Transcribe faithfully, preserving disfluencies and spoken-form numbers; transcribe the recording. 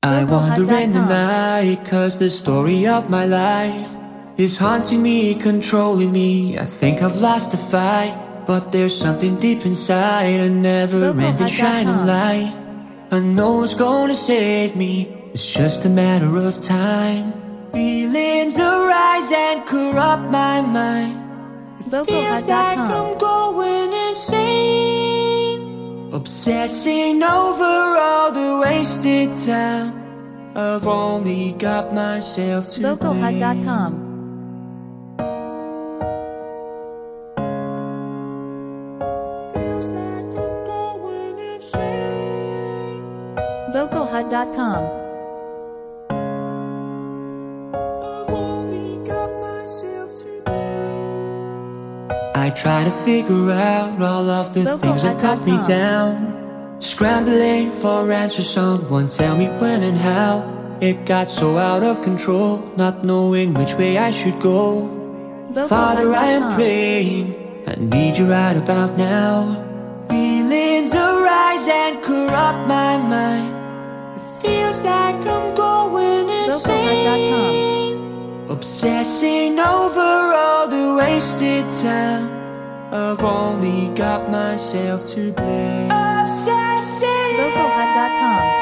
I wander in the night, cause the story of my life is haunting me, controlling me. I think I've lost the fight, but there's something deep inside, a never-ending shining light. I know it's gonna save me, it's just a matter of time. Feelings arise and corrupt my mind. It feels like I'm going insane, obsessing over all the wasted time. I've only got myself to blame. Vocalhut dot com. Vocalhut dot com. I try to figure out all of the things that cut me down, scrambling for answers. Someone tell me when and how. It got so out of control, not knowing which way I should go. Father, I am praying, I need you right about now. Feelings arise and corrupt my mind. It feels like I'm going insane, obsessing over all the wasted time. I've only got myself to blame. Obsessing. Vocalhut dot com.